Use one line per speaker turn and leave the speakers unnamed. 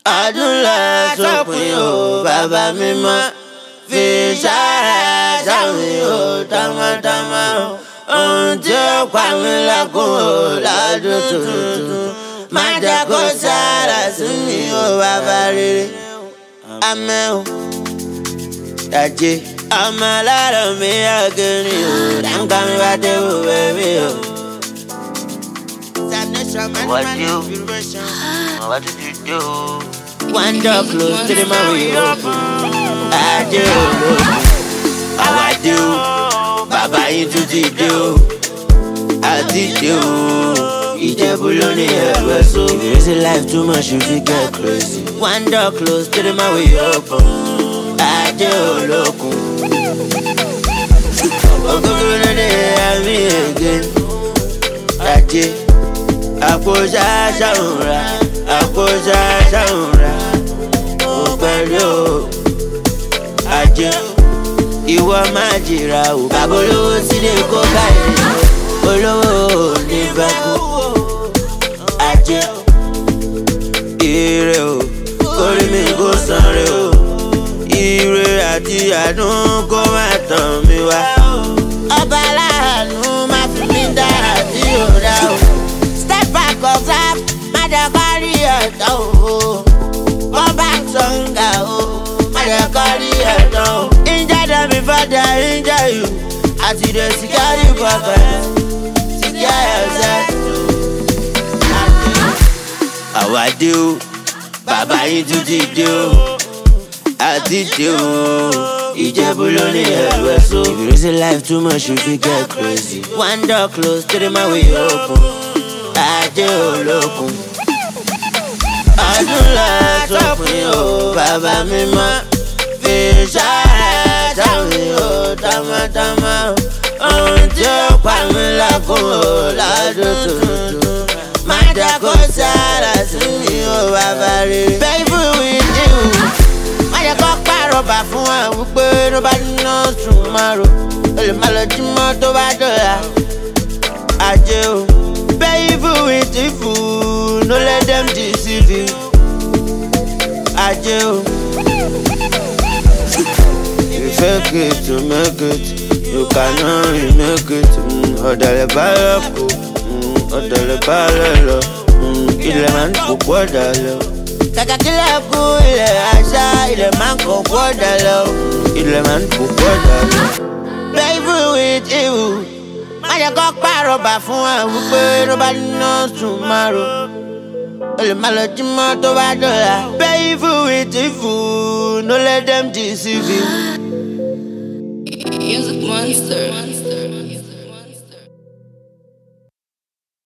Àdúrà sópin o bàbá mímọ́ fi sára sáwìn o tamatama ohun tí ó pa mí lẹ́kùn o lọ́dún tuntun má jẹ́ kó sára sí mi o bàbá rere. Àmín o Ajé ọmọ alárò mi ọ̀gẹ̀rì o dáńkà mi bá dé wò bẹ́ẹ̀ o. What did you do? One door close to the Mario. I do. How I do? Baba into the do. I did do. Ìjẹ̀bú ló ní ẹ̀rọ so. If you see life too much, you fit get crazy. One door close to the Mario. I do lókun. Ògógó ló dé àmì again. Ajé. Àkójá ṣàwùrà, àkójá ṣàwùrà, ó pẹ̀lú Ajé. Ìwọ máa jìrà o, bàbá olówó tí lè kó báyìí, olówó ní bẹ́kú. Ajé, ire o, kórìí mi kó sanre o, ire àti àánú kó má tàn mí wá. Ọba aláàánú má fi mí dá àti òdà o. Clap, mother carry her down. Go back stronger, mother carry her down. Injure them before they injure you. As you dey secure you pocket, secure yourself. How I do, Baba into the do. I did do. Ìjẹ̀bú ló ní ẹ̀rọ so. If you reason life too much, you fit get crazy. One door close, three more way open. Ajé olókun. Àdúrà sópin o bàbá mímọ́ fi sára sáwìn o tamatama ohun tí ó pa mí lẹ́kùn o lọ́dún tuntun má jẹ́ kó sára sí mi o bàbá rere. Faithful with you má jẹ́ kó pàrọ̀bà fún wa wípé ló bá níná sùn márùn olè má lọ jí mọ́ tó bá dọ̀la. Ajé o. Faithful with the food, no let them deceive you. Ajé o. You fake it to make it, you cannot remake it. Ọ̀dàlẹ̀ balẹ̀ kù, ọ̀dàlẹ̀ balẹ̀ lọ. Ilẹ̀ máa ń kó gbọ́dọ̀ lọ. Kàkà kílẹ̀ kú ilẹ̀ àṣà, ilẹ̀ máa ń kó gbọ́dọ̀ lọ. Ilẹ̀ máa ń kó gbọ́dọ̀ lọ. Faithful with you. Má jẹ́ kó pàrọ̀bà fún wa wípé ló bá níná sùn márùn olè má lọ jí mọ́ tó bá dọ̀la. Faithful with the food, no let them deceive you.